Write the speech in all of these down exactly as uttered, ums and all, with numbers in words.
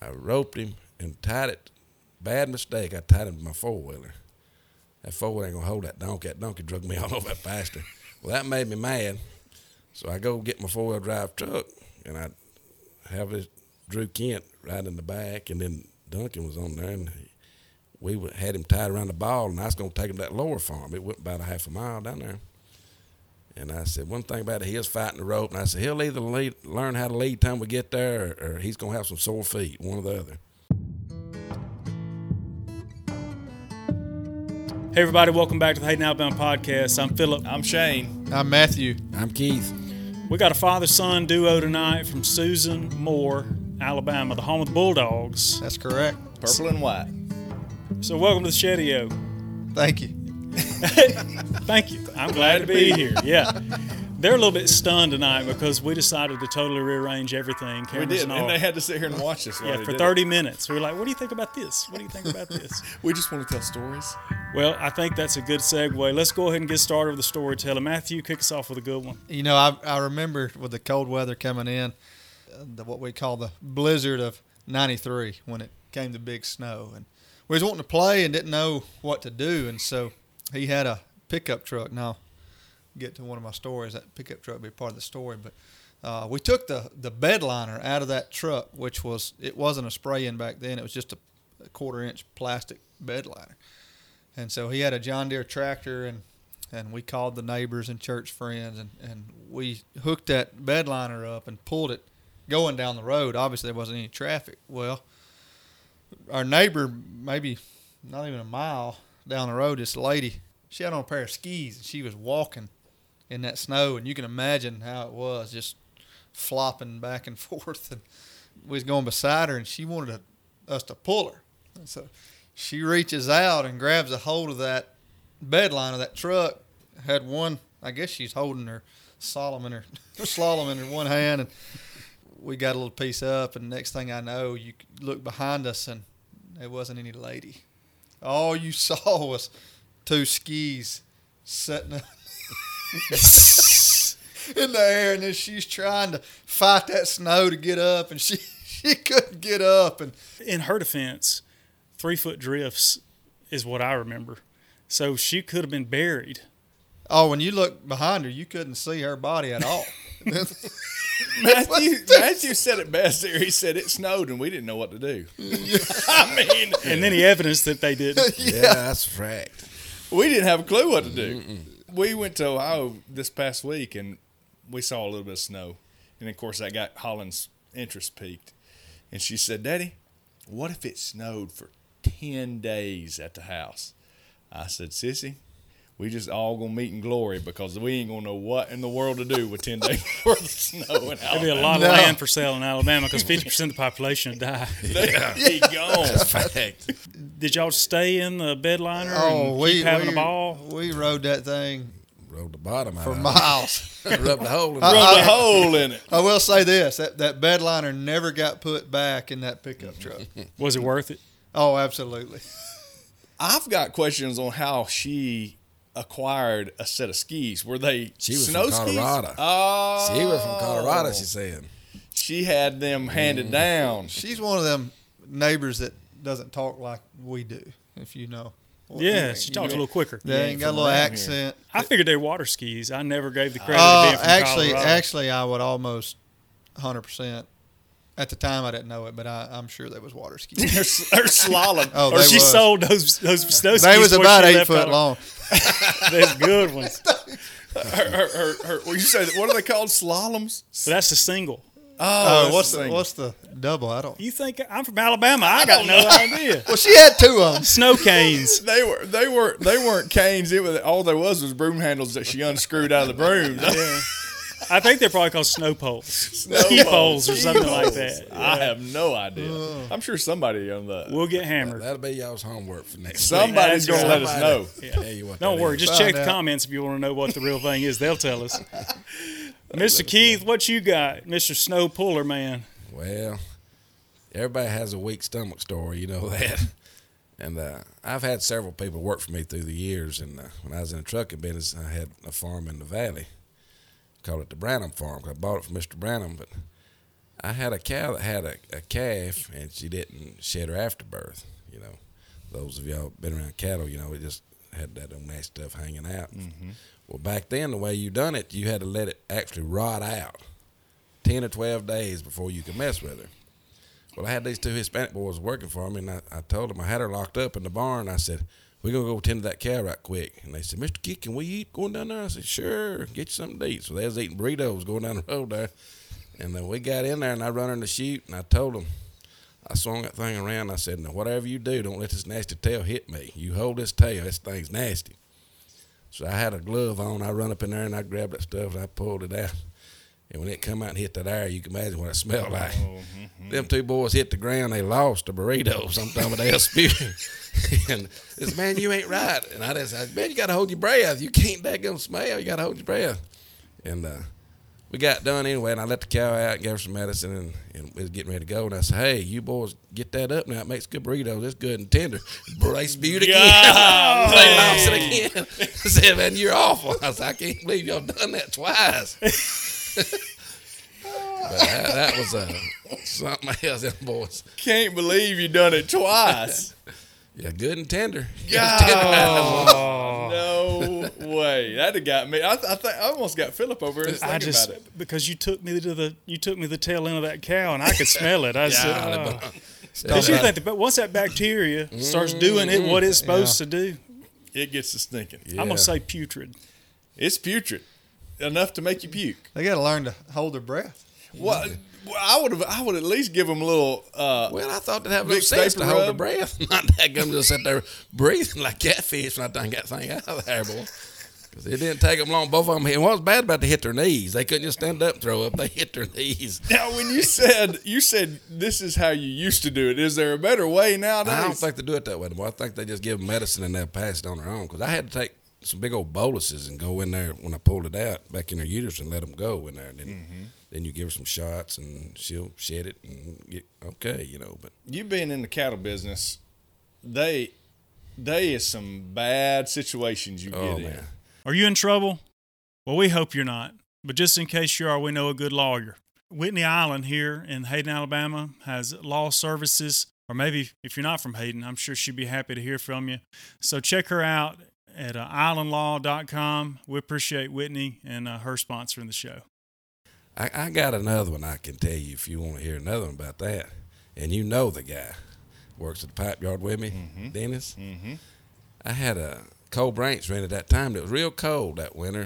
I roped him and tied it. Bad mistake. I tied him to my four wheeler. That four wheeler ain't gonna hold that donkey. That donkey drug me all over that pasture. Well, that made me mad. So I go get my four wheel drive truck and I have this Drew Kent right in the back, and then Duncan was on there, and he, we had him tied around the ball, and I was gonna take him to that lower farm. It went about a half a mile down there. And I said, one thing about it, he was fighting the rope. And I said, he'll either lead, learn how to lead time we get there, or, or he's going to have some sore feet, one or the other. Hey, everybody. Welcome back to the Hayden Alabama Podcast. I'm Philip. I'm Shane. I'm Matthew. I'm Keith. We got a father-son duo tonight from Susan Moore, Alabama, the home of the Bulldogs. That's correct. Purple and white. So welcome to the Shedio. Thank you. Thank you. I'm glad to be here. Yeah. They're a little bit stunned tonight because we decided to totally rearrange everything. We did, and, and they had to sit here and watch us. Yeah, for thirty minutes. We were like, what do you think about this? What do you think about this? We just want to tell stories. Well, I think that's a good segue. Let's go ahead and get started with the storytelling. Matthew, kick us off with a good one. You know, I I remember with the cold weather coming in, uh, the, what we call the blizzard of ninety-three, when it came to big snow. And we was wanting to play and didn't know what to do. And so he had a pickup truck. Now, get to one of my stories. That pickup truck will be part of the story. But uh, we took the, the bed liner out of that truck, which was, it wasn't a spray-in back then. It was just a, a quarter-inch plastic bed liner. And so he had a John Deere tractor, and, and we called the neighbors and church friends, and, and we hooked that bed liner up and pulled it going down the road. Obviously, there wasn't any traffic. Well, our neighbor, maybe not even a mile down the road, this lady, she had on a pair of skis, and she was walking in that snow, and you can imagine how it was, just flopping back and forth. And we was going beside her, and she wanted to, us to pull her. And so she reaches out and grabs a hold of that bed line of that truck. Had one, I guess she's holding her slalom in her, slalom in her one hand, and we got a little piece up, and next thing I know, you look behind us, and there wasn't any lady. All you saw was two skis sitting up in the air, and then she's trying to fight that snow to get up, and she, she couldn't get up. And in her defense, three-foot drifts is what I remember. So she could have been buried. Oh, when you look behind her, you couldn't see her body at all. Matthew, Matthew said it best there. He said it snowed and we didn't know what to do. I mean, and then he evidenced that they didn't. Yeah, yeah, that's a fact. We didn't have a clue what to do. Mm-mm. We went to Ohio this past week and we saw a little bit of snow. And of course, that got Holland's interest peaked. And she said, Daddy, what if it snowed for ten days at the house? I said, Sissy, we just all gonna meet in glory because we ain't gonna know what in the world to do with ten days worth of snow in Alabama. There'll be a lot no. of land for sale in Alabama because fifty percent of the population would die. Yeah. They be gone. That's fact. Did y'all stay in the bed liner oh, and we, keep having we, a ball? We rode that thing Rode the bottom out for of it. miles. Rubbed the hole in it. Rubbed a hole in it. I will say this, that, that bed liner never got put back in that pickup truck. Was it worth it? Oh, absolutely. I've got questions on how she acquired a set of skis. Were they She was snow from skis? Colorado. Oh. She was from Colorado, she said. She had them handed down. She's one of them neighbors that doesn't talk like we do, if you know. Yeah, she talks a little quicker. They ain't got a little accent. I figured they were water skis. I never gave the credit Uh, to being from actually, Colorado. actually, I would almost one hundred percent. At the time, I didn't know it, but I, I'm sure they was water skis. They're, they're slalom. Oh, or they she was. sold those those snow skis. They was before about she eight left foot out. long. They're good ones. her, her, her, her, well, you say, what are they called? Slaloms? But that's a single. Oh, Uh, what's the thing. what's the double? I don't. You think I'm from Alabama? I got no idea. Well, she had two of them. Snow canes. They were they were they weren't canes. It was all there was was broom handles that she unscrewed out of the broom. Yeah. I think they're probably called snow poles. Snow Ski poles. poles or Ski something like poles. that. I Yeah. have no idea. I'm sure somebody on the We'll get hammered. That'll be y'all's homework for next somebody's That's gonna right. let us know. week. Tell you what Don't that worry. is. Just Find check the out. comments if you want to know what the real thing is. They'll tell us. Mister Keith, what you got? Mister Snow Puller Man. Well, everybody has a weak stomach story, you know that. And uh, I've had several people work for me through the years. And uh, when I was in the trucking business, I had a farm in the valley. Called it the Branham Farm. I bought it from Mister Branham, but I had a cow that had a, a calf, and she didn't shed her afterbirth. You know, those of y'all been around cattle, you know, it just had that old nasty stuff hanging out. Mm-hmm. Well, back then, the way you done it, you had to let it actually rot out ten or twelve days before you could mess with her. Well, I had these two Hispanic boys working for me, and I, I told them I had her locked up in the barn. I said, we're going to go tend to that cow right quick. And they said, Mister Key, can we eat going down there? I said, sure, get you something to eat. So they was eating burritos going down the road there. And then we got in there, and I run her in the chute, and I told them, I swung that thing around. I said, now, whatever you do, don't let this nasty tail hit me. You hold this tail. This thing's nasty. So I had a glove on. I run up in there, and I grabbed that stuff, and I pulled it out. And when it come out and hit that air, you can imagine what it smelled like. Oh, mm-hmm. Them two boys hit the ground. They lost the burritos. I'm talking about they was spewing. And this, man, you ain't right. And I just said, man, you got to hold your breath. You can't daggum smell. You got to hold your breath. And uh, we got done anyway, and I let the cow out and gave her some medicine, and, and we was getting ready to go. And I said, hey, you boys get that up now. It makes good burritos. It's good and tender. Boy, they spewed again. They lost it again. I said, man, you're awful. I said, I can't believe y'all done that twice. But that, that was uh, something else, them boys. Can't believe you done it twice. Yeah, good and tender. Oh, no way! That'd have got me. I, th- I think I almost got Philip over here thinking I just, about it because you took me to the you took me the tail end of that cow, and I could smell it. I said, oh. Because you think that once that bacteria starts doing it, what it's supposed yeah. to do, it gets to stinking. Yeah. I'm gonna say putrid. It's putrid enough to make you puke. They got to learn to hold their breath. Well, well I would have. I would at least give them a little. Uh, well, I thought they'd have no sense to hold their breath, not that gum just sit there breathing like catfish when I done got that thing out of there, boy. Because it didn't take them long. Both of them. And what was bad about it, they hit their knees. They couldn't just stand up and throw up. They hit their knees. Now, when you said you said this is how you used to do it, is there a better way nowadays? I don't think they do it that way anymore. I think they just give them medicine and they'll pass it on their own. Because I had to take some big old boluses and go in there when I pulled it out back in her uterus and let them go in there. And then, mm-hmm. then you give her some shots and she'll shed it and get okay, you know. But you being in the cattle business, they they is some bad situations you oh, get man. in. Are you in trouble? Well, we hope you're not. But just in case you are, we know a good lawyer. Whitney Island here in Hayden, Alabama has law services, or maybe if you're not from Hayden, I'm sure she'd be happy to hear from you. So check her out at uh, island law dot com. We appreciate Whitney and uh, her sponsoring the show. I, I got another one I can tell you if you want to hear another one about that. And you know the guy. Works at the pipe yard with me, mm-hmm. Dennis. Mm-hmm. I had a cold branch rented that time. It was real cold that winter.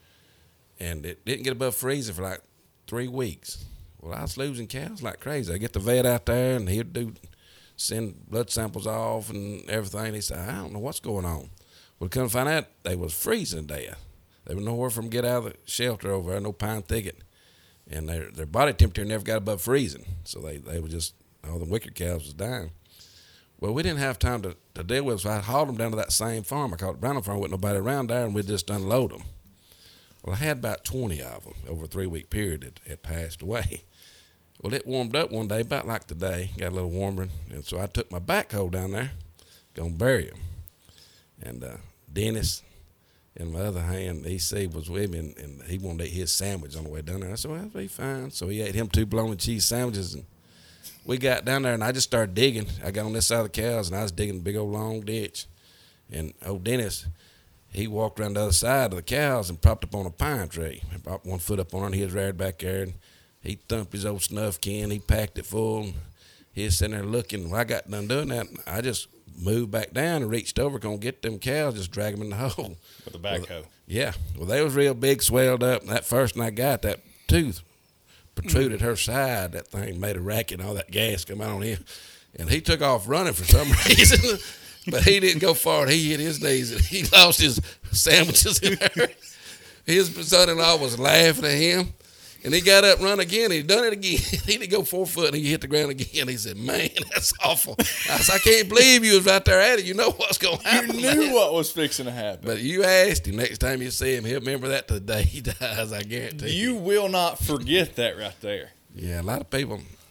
And it didn't get above freezing for like three weeks. Well, I was losing cows like crazy. I get the vet out there, and he'd do send blood samples off and everything. He said, I don't know what's going on. Well, come find out they was freezing to death. They were nowhere from get out of the shelter over there, no pine thicket. And their their body temperature never got above freezing. So they, they were just, all the wicked cows was dying. Well, we didn't have time to, to deal with it, so I hauled them down to that same farm. I called it Brown Farm, with nobody around there, and we'd just unload them. Well, I had about twenty of them over a three-week period that had passed away. Well, it warmed up one day, about like today, got a little warmer, and so I took my backhoe down there, gonna bury them. And uh, Dennis, in my other hand, E C was with me, and, and he wanted to eat his sandwich on the way down there. I said, well, that'll be fine. So he ate him two bologna cheese sandwiches, and we got down there, and I just started digging. I got on this side of the cows, and I was digging a big old long ditch. And old Dennis, he walked around the other side of the cows and propped up on a pine tree. He propped one foot up on it, and he was right back there, and he thumped his old snuff can. He packed it full, and he was sitting there looking. When I got done doing that, I just moved back down and reached over, gonna get them cows, just drag them in the hole. With a backhoe. Well, yeah. Well, they was real big, swelled up. And that first one I got, that tooth protruded her side. That thing made a racket, and all that gas come out on him. And he took off running for some reason. But he didn't go far. He hit his knees, and he lost his sandwiches in there. His son-in-law was laughing at him. And he got up and run again. He done it again. He didn't go four foot, and he hit the ground again. He said, man, that's awful. I said, I can't believe you was right there at it. You know what's going to happen. You knew man. What was fixing to happen. But you asked him next time you see him, he'll remember that to the day he dies, I guarantee you. You will not forget that right there. Yeah, a lot of people,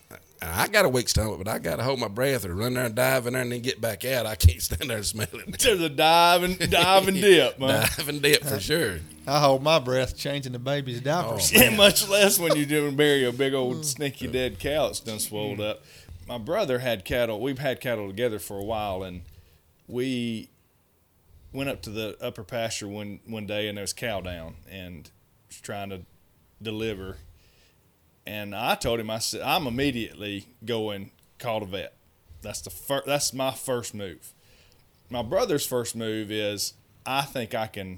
I got a weak stomach, but I got to hold my breath or run there and dive in there and then get back out. I can't stand there and smell it. There's a dive and dive and dip, man. Dive and dip for sure. I hold my breath changing the baby's diapers. Oh, And much less when you're doing bury a big old sneaky dead cow that's done swelled up. My brother had cattle. We've had cattle together for a while, and we went up to the upper pasture one one day, and there was cow down, and was trying to deliver. And I told him, I said, I'm immediately going call the vet. That's the fir- That's my first move. My brother's first move is, I think I can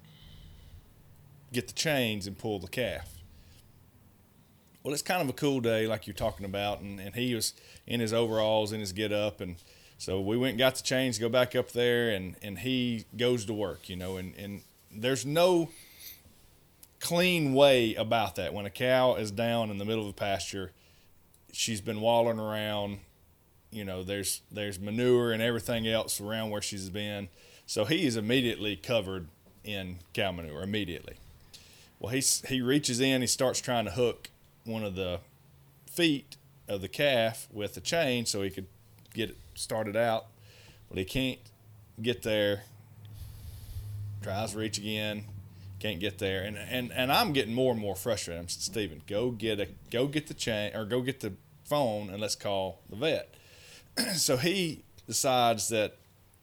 get the chains and pull the calf. Well, it's kind of a cool day, like you're talking about, and, and he was in his overalls, in his get-up, and so we went and got the chains, go back up there, and, and he goes to work, you know, and, and there's no clean way about that. When a cow is down in the middle of a pasture, she's been walling around, you know, there's there's manure and everything else around where she's been, so he is immediately covered in cow manure, immediately. Well, he's, he reaches in, he starts trying to hook one of the feet of the calf with the chain so he could get it started out. Well, he can't get there. Tries to reach again, can't get there, and and and I'm getting more and more frustrated. I'm saying, Stephen, go get a go get the chain or go get the phone and let's call the vet. So he decides that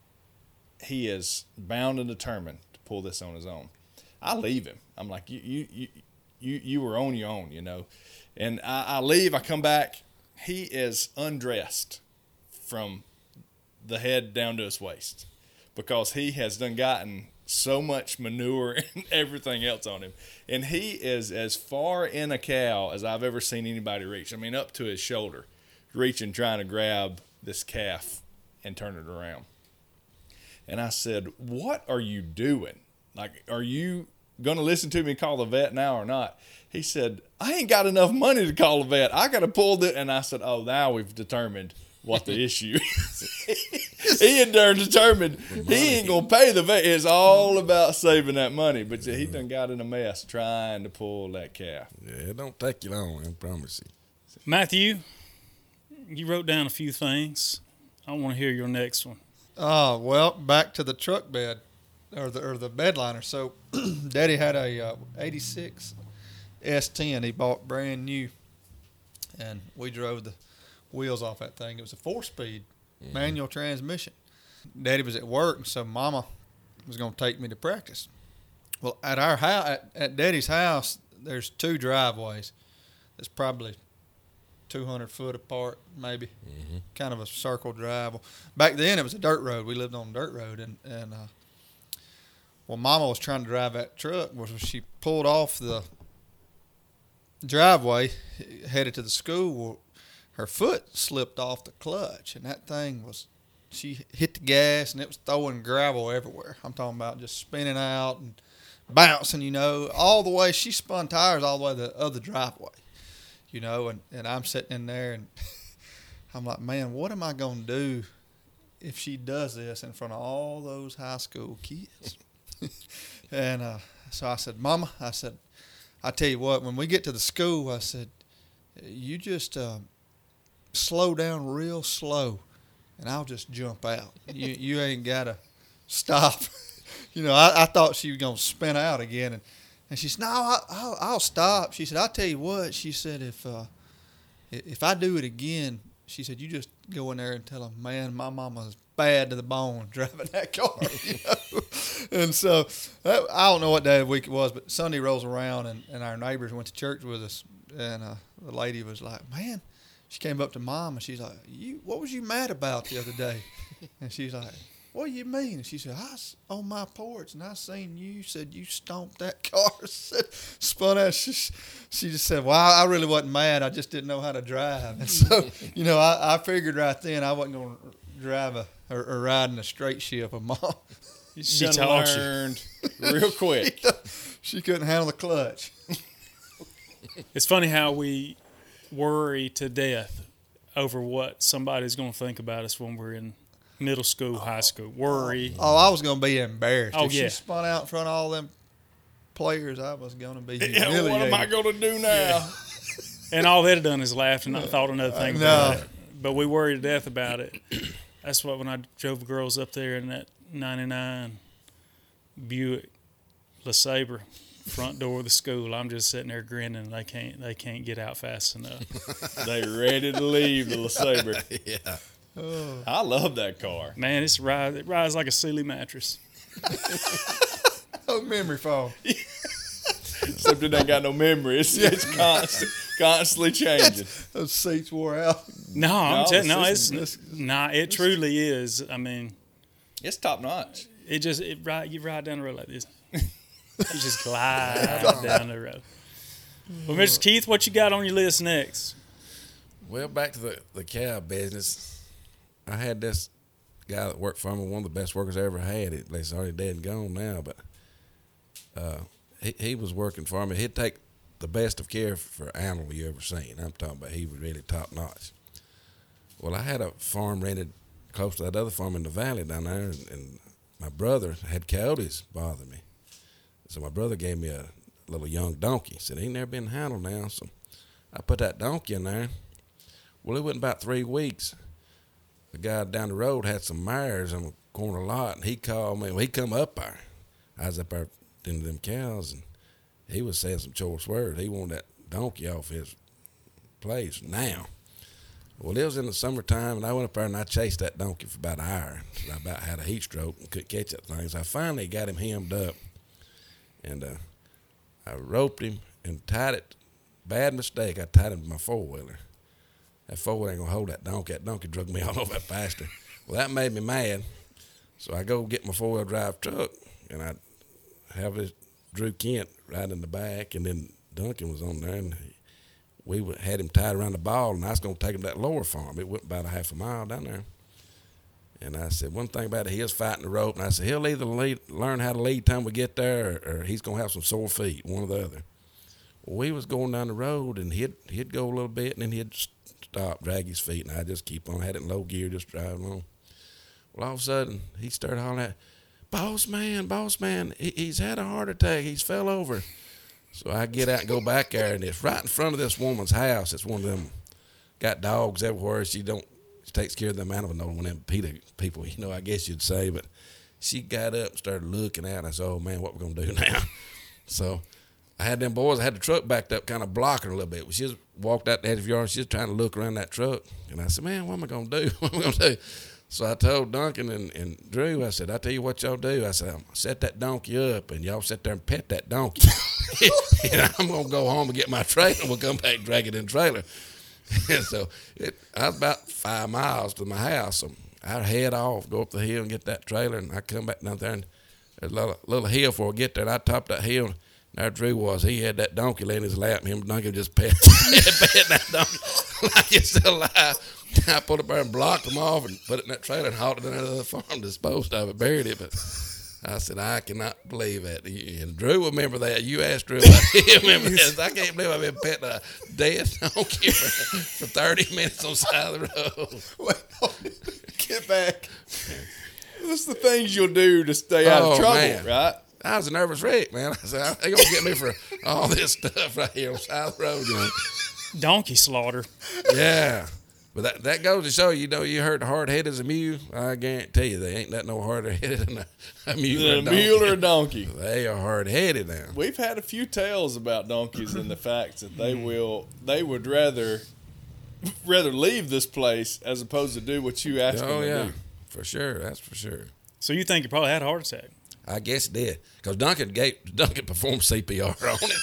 he is bound and determined to pull this on his own. I leave him. I'm like, you you you you, you were on your own, you know. And I, I leave. I come back. He is undressed from the head down to his waist because he has done gotten so much manure and everything else on him. And he is as far in a cow as I've ever seen anybody reach. I mean, up to his shoulder, reaching, trying to grab this calf and turn it around. And I said, what are you doing? Like, are you going to listen to me and call the vet now or not? He said, I ain't got enough money to call the vet. I got to pull it. And I said, oh, now we've determined what the issue is. He had done determined he ain't going to pay the vet. It's all about saving that money. But he done got in a mess trying to pull that calf. Yeah, it don't take you long, I promise you. Matthew, you wrote down a few things. I want to hear your next one. Oh, well, back to the truck bed or the or the bed liner. So Daddy had a uh, eighty-six S ten he bought brand new, and we drove the wheels off that thing. It was a four-speed mm-hmm. manual transmission. Daddy was at work, so Mama was going to take me to practice. Well, at our house, at, at Daddy's house, there's two driveways. It's probably two hundred foot apart, maybe, mm-hmm. kind of a circle drive. Back then, it was a dirt road. We lived on a dirt road, and and uh, well, Mama was trying to drive that truck. Was when she pulled off the driveway, headed to the school. Well, her foot slipped off the clutch, and that thing was, she hit the gas, and it was throwing gravel everywhere. I'm talking about just spinning out and bouncing, you know, all the way. She spun tires all the way to the other driveway, you know, and, and I'm sitting in there, and I'm like, man, what am I going to do if she does this in front of all those high school kids? and uh, so I said, Mama, I said, I tell you what, when we get to the school, I said, you just uh, slow down real slow, and I'll just jump out. You you ain't got to stop. you know, I, I thought she was going to spin out again, and, and she said, no, I, I'll, I'll stop. She said, I'll tell you what, she said, if uh, if I do it again, she said, you just go in there and tell them, man, my mama's bad to the bone driving that car, you know. And so that, I don't know what day of the week it was, but Sunday rolls around, and, and our neighbors went to church with us, and uh, the lady was like, man, she came up to Mom, and she's like, "You, what was you mad about the other day?" And she's like, "What do you mean?" And she said, "I was on my porch, and I seen you, said you stomped that car." said, spun out. She, she just said, well, I really wasn't mad. I just didn't know how to drive. And so, you know, I, I figured right then I wasn't going to drive a or, or ride in a straight ship of Mom. She taught learned real quick. She couldn't handle the clutch. It's funny how we worry to death over what somebody's going to think about us when we're in middle school, high school. Worry. Oh, I was going to be embarrassed. Oh, if yeah. she spun out in front of all them players, I was going to be Yeah, humiliated. what am I going to do now? And all they'd have done is laughed and not thought another thing No. about it. But we worried to death about it. That's what when I drove the girls up there in that ninety-nine Buick LeSabre front door of the school, I'm just sitting there grinning. They can't they can't get out fast enough. They ready to leave the LeSabre. Yeah. I love that car. Man, it's rise, it rides like a Sealy mattress. Oh, memory foam. Except it ain't got no memory. It's, it's constant, constantly changing. Those seats wore out. No, I'm No, telling no, this it's is- nah, it truly is. I mean, It's top notch. it just it ride you ride down the road like this. You just glide down the road. Well, Mister Keith, what you got on your list next? Well, back to the, the cow business. I had this guy that worked for me, one of the best workers I ever had. At least already dead and gone now, but uh, he, he was working for me. He'd take the best of care for animal you ever seen. I'm talking about he was really top notch. Well, I had a farm rented close to that other farm in the valley down there, and, and my brother had coyotes bother me. So my brother gave me a little young donkey. He said, he ain't never been handled now. So I put that donkey in there. Well, it went about three weeks. The guy down the road had some mares on the corner lot, and he called me. Well, he come up there. I was up there tending them cows, and he was saying some choice words. He wanted that donkey off his place now. Well, it was in the summertime, and I went up there and I chased that donkey for about an hour. I about had a heat stroke and couldn't catch that thing. So I finally got him hemmed up, and uh, I roped him and tied it. Bad mistake, I tied him to my four-wheeler. That four-wheeler ain't going to hold that donkey. That donkey drug me all over that pasture. Well, that made me mad. So I go get my four-wheel drive truck, and I have this Drew Kent right in the back, and then Duncan was on there, and we had him tied around the ball, and I was going to take him to that lower farm. It went about a half a mile down there. And I said, one thing about it, he was fighting the rope, and I said, he'll either lead, learn how to lead time we get there, or, or he's going to have some sore feet, one or the other. Well, we was going down the road, and he'd, he'd go a little bit, and then he'd stop, drag his feet, and I'd just keep on. I had it in low gear, just driving on. Well, all of a sudden, he started hollering out, boss man, boss man, he, he's had a heart attack. He's fell over. So I get out and go back there, and it's right in front of this woman's house. It's one of them, got dogs everywhere. She don't, she takes care of them animals. No one of them PETA people, you know, I guess you'd say. But she got up and started looking out. I said, oh, man, what we going to do now? So I had them boys, I had the truck backed up, kind of blocking her a little bit. She just walked out the edge of the yard, and she was trying to look around that truck. And I said, man, what am I going to do? What am I going to do? So I told Duncan and, and Drew, I said, I tell you what y'all do. I said, I'm gonna set that donkey up, and y'all sit there and pet that donkey. And I'm going to go home and get my trailer, and we'll come back and drag it in the trailer. And so it, I was about five miles to my house. So I'd head off, go up the hill and get that trailer, and I come back down there, and there's a little, little hill before I get there, and I topped that hill. There Drew was. He had that donkey laying in his lap, and him and Duncan just pet, pet that donkey like it's still alive. I put it there and blocked him off and put it in that trailer and hauled it into the farm, disposed of it, buried it. But I said, I cannot believe that. And Drew will remember that. You asked Drew about it. He remember this. I can't believe I've been petting a dead donkey for, for thirty minutes on the side of the road. Wait, hold it. Get back. What's the things you'll do to stay out Oh, of trouble, man. right? I was a nervous wreck, man. I said, they're going to get me for all this stuff right here on the side of the road, you know. Donkey slaughter. Yeah. But that, that goes to show, you know, you heard the hard-headed as a mule. I guarantee you, they ain't that no harder-headed than a, a mule or a A donkey. mule or a donkey. They are hard-headed now. We've had a few tales about donkeys and the fact that they will, they would rather, rather leave this place as opposed to do what you asked Oh, them to yeah. do. For sure. That's for sure. So you think you probably had a heart attack? I guess it did. Because Duncan gave, Duncan performed C P R on it.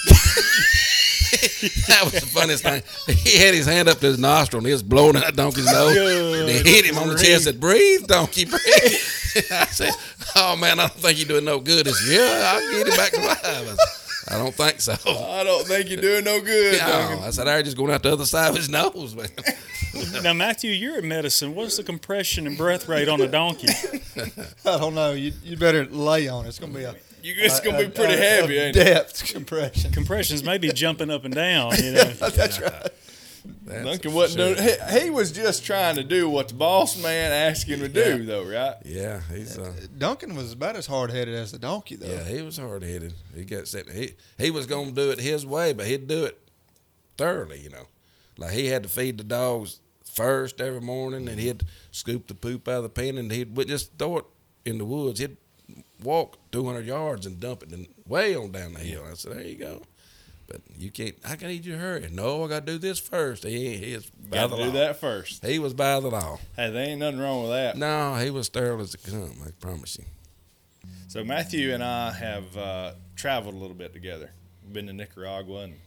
That was the funniest thing. He had his hand up to his nostril, and he was blowing that donkey's nose. And he hit him on the chest and said, breathe, donkey, breathe. I said, oh, man, I don't think you're doing no good. He said, yeah, I'll get him back to life. I said, I don't think so. I don't think you're doing no good, No, Duncan. I said, I was just going out the other side of his nose, man. Now, Matthew, you're in medicine. What's the compression and breath rate on a donkey? I don't know. You you better lay on it. It's gonna be a. You, it's going to a- be pretty a- heavy, a ain't it? depth compression. Compressions may be jumping up and down, you know. That's right. That's Duncan for wasn't sure. doing. He, he was just trying to do what the boss man asked him to do, Yeah. though, right? Yeah, he's uh, Duncan was about as hard headed as the donkey, though. yeah, he was hard headed. He got set. He he was gonna do it his way, but he'd do it thoroughly, you know. Like he had to feed the dogs first every morning, and he'd scoop the poop out of the pen, and he'd would just throw it in the woods. He'd walk two hundred yards and dump it and way on down the hill. I said, there you go. But you can't, I need you to hurry. No, I got to do this first. He, he is by Got the to do law. that first. He was by the law. Hey, there ain't nothing wrong with that. No, he was sterile as it come, I promise you. So Matthew and I have uh, traveled a little bit together. Been to Nicaragua and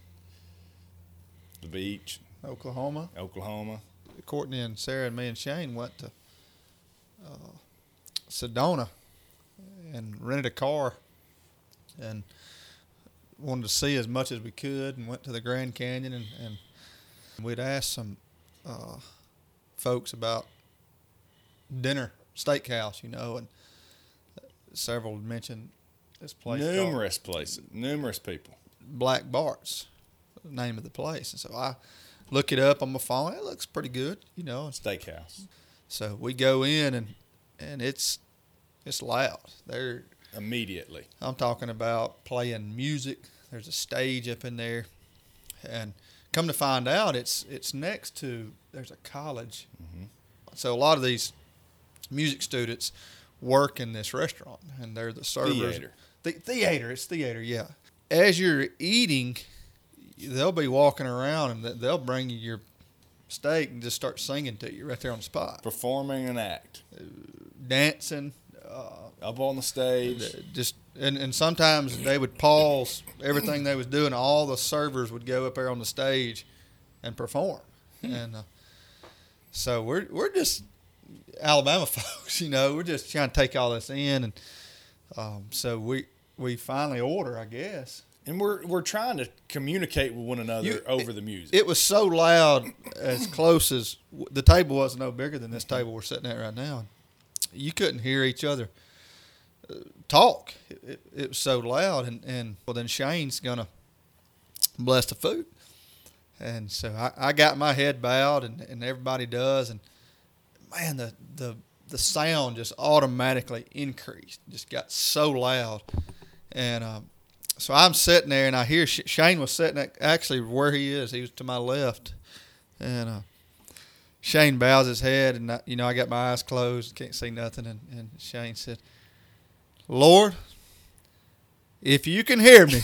the beach, Oklahoma. Oklahoma. Courtney and Sarah and me and Shane went to uh, Sedona and rented a car and wanted to see as much as we could, and went to the Grand Canyon, and, and we'd asked some uh, folks about dinner, steakhouse, you know, and several had mentioned this place called Numerous places, numerous people. Black Bart's, the name of the place. And so I look it up on my phone. It looks pretty good, you know. Steakhouse. So we go in, and and it's it's loud. They're Immediately. I'm talking about playing music. There's a stage up in there, and come to find out, it's it's next to there's a college. Mm-hmm. So a lot of these music students work in this restaurant, and they're the servers. Theater. The, theater. It's theater. Yeah. As you're eating, they'll be walking around, and they'll bring you your steak and just start singing to you right there on the spot, Performing an act. dancing. Uh, Up on the stage. just and, and sometimes they would pause everything they was doing. All the servers would go up there on the stage and perform, and uh, so we're we're just Alabama folks, you know. We're just trying to take all this in, and um, so we we finally order, I guess. And we're we're trying to communicate with one another You- over the music. It was so loud, as close as the table was no bigger than this table we're sitting at right now. You couldn't hear each other uh, talk. It, it, it was so loud, and, and well, then Shane's gonna bless the food, and so I, I got my head bowed, and, and everybody does, and man, the the the sound just automatically increased, just got so loud, and um, so I'm sitting there, and I hear Sh- Shane was sitting at, actually where he is. He was to my left, and uh, Shane bows his head, and I, you know I got my eyes closed, can't see nothing, and, and Shane said, "Lord, if you can hear me."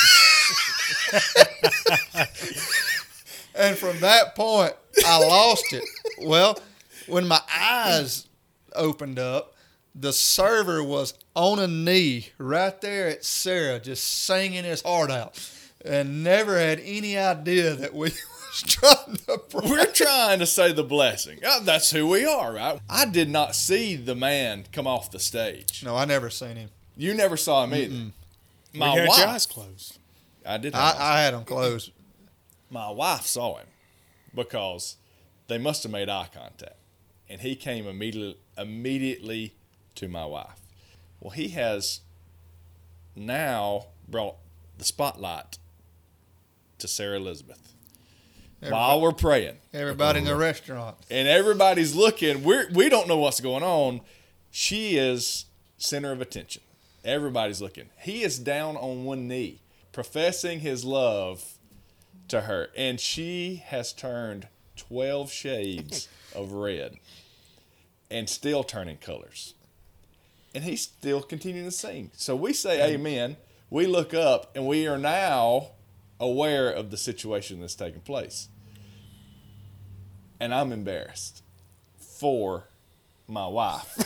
And from that point, I lost it. Well, when my eyes opened up, the server was on a knee right there at Sarah, just singing his heart out, and never had any idea that we was trying to pray. We're trying to say the blessing. Oh, that's who we are, right? I did not see the man come off the stage. No, I never seen him. You never saw him either. My we had wife, your eyes closed. I did. I, Have I had them closed. my wife saw him because they must have made eye contact, and he came immediately immediately to my wife. Well, he has now brought the spotlight to Sarah Elizabeth while we're praying, Everybody in the restaurant. and everybody's looking. We're we don't know what's going on. She is center of attention. Everybody's looking. He is down on one knee, professing his love to her, and she has turned twelve shades of red and still turning colors. And he's still continuing to sing. So we say amen. We look up, and we are now aware of the situation that's taking place. And I'm embarrassed for my wife.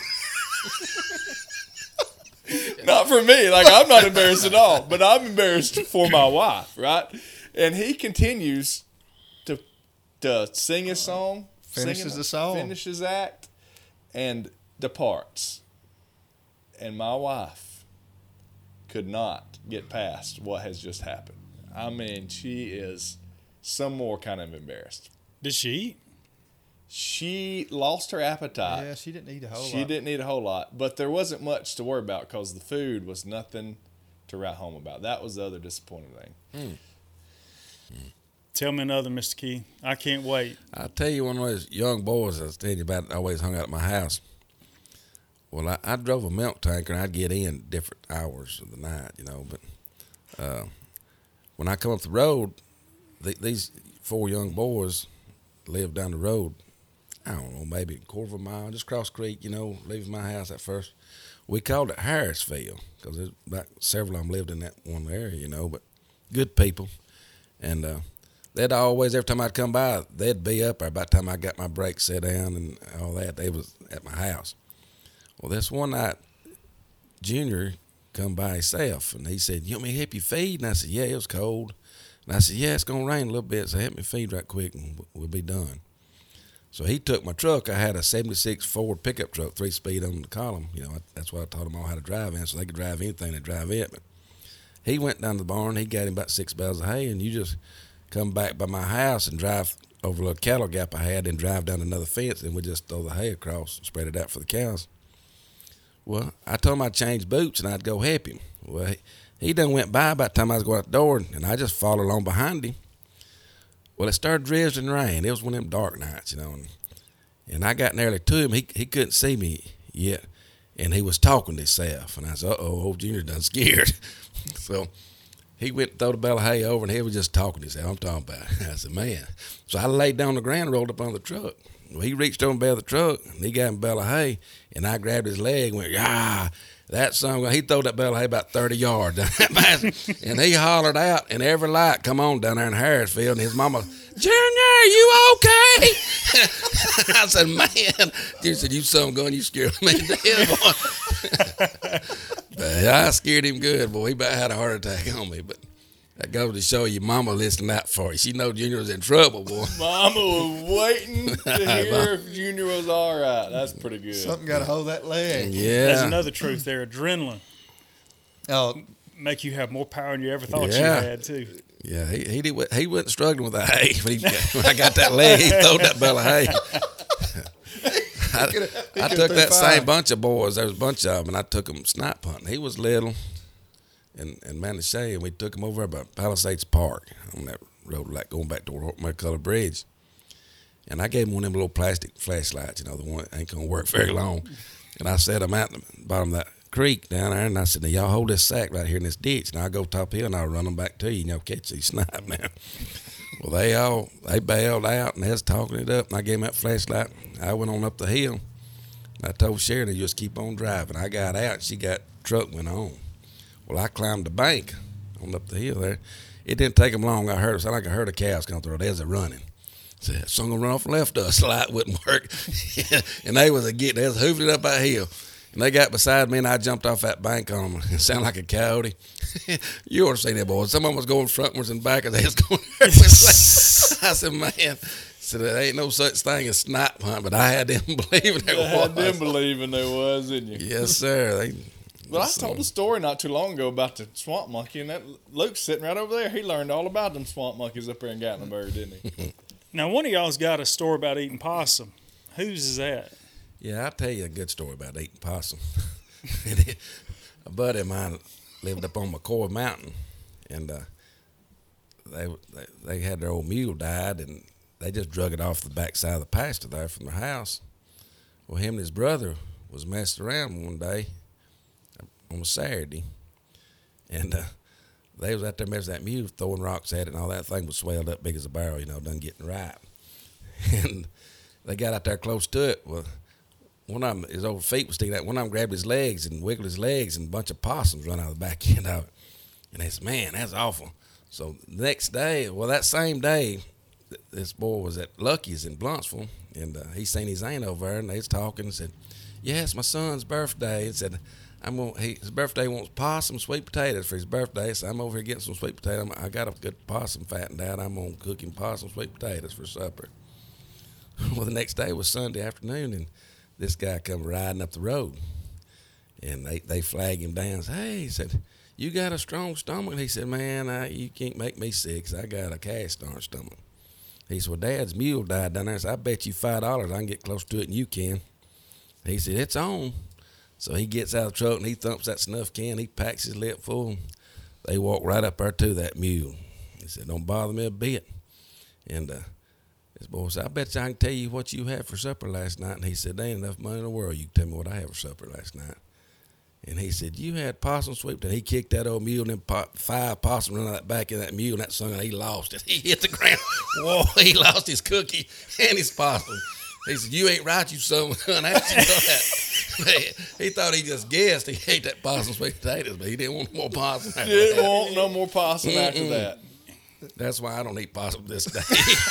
Not for me. Like, I'm not embarrassed at all. But I'm embarrassed for my wife, right? And he continues to to sing his song. Finishes singing- the song. Finishes his act. And departs. And my wife could not get past what has just happened. I mean, she is some more kind of embarrassed. Did she eat? She lost her appetite. Yeah, she didn't eat a whole She lot. didn't eat a whole lot, but there wasn't much to worry about because the food was nothing to write home about. That was the other disappointing thing. Tell me another, Mister Key. I can't wait. I'll tell you one of those young boys I was telling you about that always hung out at my house. Well, I, I drove a milk tanker, and I'd get in different hours of the night, you know. But uh, when I come up the road, the, these four young boys lived down the road. I don't know, maybe a quarter of a mile, just cross the creek, you know, leaving my house at first. We called it Harrisville because about several of them lived in that one area, you know, but good people. And uh, they'd always, every time I'd come by, they'd be up there by the time I got my brakes set down and all that. They was at my house. Well, this one night, Junior come by himself, and he said, "You want me to help you feed?" And I said, "Yeah, it was cold." And I said, "Yeah, it's going to rain a little bit, so help me feed right quick, and we'll be done." So he took my truck. I had a seventy-six Ford pickup truck, three-speed on the column. You know, that's what I taught them all how to drive in, so they could drive anything they drive it. But he went down to the barn. He got him about six bales of hay, and you just come back by my house and drive over a little cattle gap I had and drive down another fence, and we just throw the hay across and spread it out for the cows. Well, I told him I'd change boots and I'd go help him. Well, he, he done went by by the time I was going out the door, and I just followed along behind him. Well, it started drizzling rain. It was one of them dark nights, you know. And, and I got nearly to him. He he couldn't see me yet, and he was talking to himself. And I said, "Uh-oh, old Junior done scared." So he went and threw the bale of hay over, and he was just talking to himself. I'm talking about. I said, "Man." So I laid down on the ground and rolled up on the truck. Well, he reached over and bailed the truck, and he got him a bale of hay, and I grabbed his leg and went, "Ah!" That son, he threw that bale of hay about thirty yards down that and he hollered out, and every light come on down there in Harrisville, and his mama, "Junior, you okay?" I said, "Man," he said, "You son gun, you scared me to death, boy." But I scared him good, boy. He about had a heart attack on me, but that goes to show you mama listened out for you. She know Junior was in trouble, boy. Mama was waiting to hear if Junior was all right. That's pretty good. Something got to hold that leg. Yeah. There's another truth there. Adrenaline Oh, make you have more power than you ever thought Yeah. you had, too. Yeah, he he did, he wasn't struggling with the hay. When, he, when I got that leg, he throwed that bale of hay. I, I took that same bunch of boys. There was a bunch of them, and I took them snipe hunting. He was little, and and Manashay, and we took him over by Palisades Park on that road, like going back to McCullough Bridge. And I gave him one of them little plastic flashlights, you know, the one that ain't gonna work very long. And I set him out the bottom of that creek down there, and I said, "Now y'all hold this sack right here in this ditch, and I'll go top hill and I'll run them back to you, and y'all catch these snipe now." Well, they all, they bailed out, and they was talking it up, and I gave them that flashlight. I went on up the hill, and I told Sharon to just keep on driving. I got out, and she got truck went on. Well, I climbed the bank on up the hill there. It didn't take them long. I heard it sound like I heard a cows come through. They was a running. Said, "Son gonna run off and left us." The light wouldn't work, and they was a get. They was hoofing it up that hill. And they got beside me, and I jumped off that bank on them. It sounded like a coyote. You ought to see that, boys. Some of them was going frontwards and backwards. They was going I said, "Man," so there ain't no such thing as snipe hunt, but I had them believing there I had was. them believing there was, didn't you? Yes, sir. They, But I told a story not too long ago about the swamp monkey, and that Luke's sitting right over there. He learned all about them swamp monkeys up there in Gatlinburg, didn't he? Now, one of y'all's got a story about eating possum. Whose is that? Yeah, I'll tell you a good story about eating possum. A buddy of mine lived up on McCoy Mountain, and uh, they, they they had their old mule died, and they just drug it off the backside of the pasture there from their house. Well, him and his brother was messing around one day on a Saturday, and uh, they was out there messing with that mule, throwing rocks at it, and all that thing was swelled up big as a barrel, you know, done getting ripe. And they got out there close to it. Well, one of them, his old feet was sticking out. One of them grabbed his legs and wiggled his legs, and a bunch of possums run out of the back end of it. And they said, "Man, that's awful." So the next day, well, that same day, th- this boy was at Lucky's in Bluntsville, and uh, he seen his aunt over there, and they was talking and said, "Yeah, it's my son's birthday." And said, I'm gonna, he, his birthday wants possum, sweet potatoes for his birthday, so I'm over here getting some sweet potatoes. I got a good possum fattened out. I'm going to cook him possum, sweet potatoes for supper. Well, the next day was Sunday afternoon, and this guy come riding up the road, and they, they flag him down. Say, "Hey," he said, "you got a strong stomach?" And he said, "Man, I, you can't make me sick, 'cause I got a cast iron stomach." He said, "Well, Dad's mule died down there, so I bet you five dollars I can get close to it than you can." He said, "It's on." So he gets out of the truck, and he thumps that snuff can. He packs his lip full. They walk right up there to that mule. He said, "Don't bother me a bit." And uh, this boy said, "I bet you I can tell you what you had for supper last night." And he said, "There ain't enough money in the world you can tell me what I had for supper last night." And he said, "You had possum sweep." And he kicked that old mule, and then po- five possum run out that back of that mule, and that son, he lost it. He hit the ground. Whoa, he lost his cookie and his possum. He said, "You ain't right, you son." How'd you know that? He thought he just guessed. He ate that possum sweet potatoes, but he didn't want more possum. After Didn't that. want no more possum after Mm-mm. that. That's why I don't eat possum this day.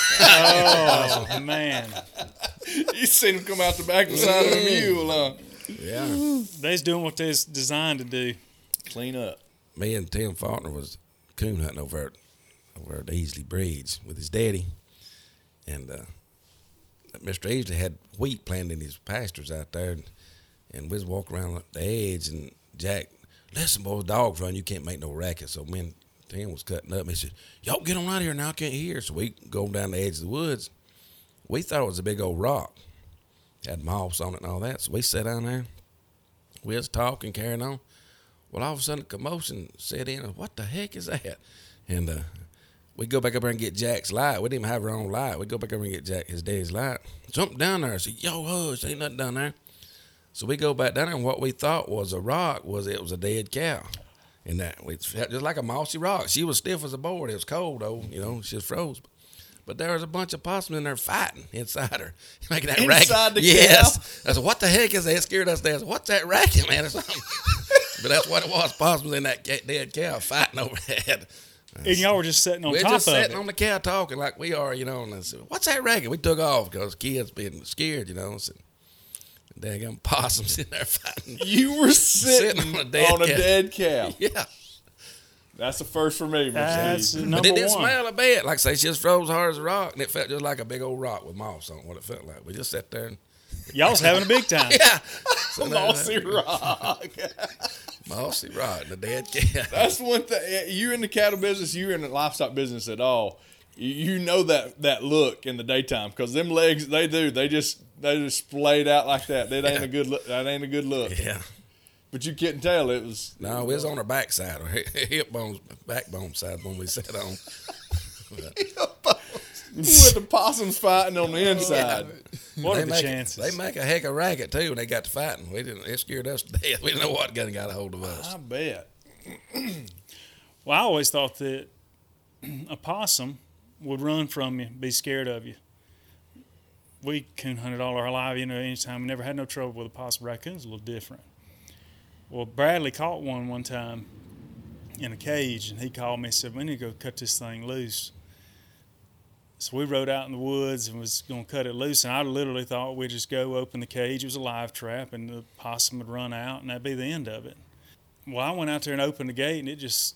Oh, man. You seen him come out the back of the side of the mule, huh? Yeah. They's doing what they's designed to do. Clean up. Me and Tim Faulkner was coon hunting over at, over at Easley Bridge with his daddy. And uh, Mister Easley had wheat planted in his pastures out there. And, and we was walking around the edge, and Jack, "Listen, boys, dogs run. You can't make no racket." So me and Tim was cutting up. And he said, "Y'all get on out of here now. I can't hear." So we go down the edge of the woods. We thought it was a big old rock. Had moss on it and all that. So we sat down there. We was talking, carrying on. Well, all of a sudden, a commotion set in. What the heck is that? And uh, we go back up there and get Jack's light. We didn't even have our own light. We go back up there and get Jack his daddy's light. Jump down there and say, "Yo, hush, ain't nothing down there." So we go back down there, and what we thought was a rock was it was a dead cow. And that we felt just like a mossy rock. She was stiff as a board. It was cold though, you know. She was froze. But there was a bunch of possums in there fighting inside her, making that racket. Inside the Yes. I said, "What the heck is that?" It scared us. They said, "What's that racket, man?" Or something. But that's what it was. Possums in that ca- dead cow fighting over that. And y'all were just sitting on We're top just of sitting it. on the cow talking like we are, you know. And I said, "What's that racket?" We took off because kids being scared, you know. So, daggum possums in there fighting. You were sitting, Sitting on a dead on a cow. dead cow. Yeah. That's the first for me, That's Mercedes. number But it didn't one. smell a bit. Like I say, she just froze hard as a rock, and it felt just like a big old rock with moss on it, what it felt like. We just sat there and, Y'all was having a big time. yeah. So now- Mossy rock. Mossy rock, the dead cow. That's one thing. You in the cattle business, you in the livestock business at all. You, you know that that look in the daytime because them legs they do. They just they just splayed out like that. That ain't a good look. That ain't a good look. Yeah. But you couldn't tell it was. No, we was on our backside, our hip bones, backbone side when we sat on. With the possums fighting on the inside. What they are the make, chances? They make a heck of a racket too when they got to fighting. We didn't. It scared us to death. We didn't know what gun got a hold of us. I bet. Well, I always thought that a possum would run from you, be scared of you. We coon hunted all our life, you know, anytime. We never had no trouble with a possum. Raccoon's a little different. Well, Bradley caught one one time in a cage, and he called me and said, "We need to go cut this thing loose." So we rode out in the woods and was going to cut it loose, and I literally thought we'd just go open the cage. It was a live trap, and the possum would run out, and that'd be the end of it. Well, I went out there and opened the gate, and it just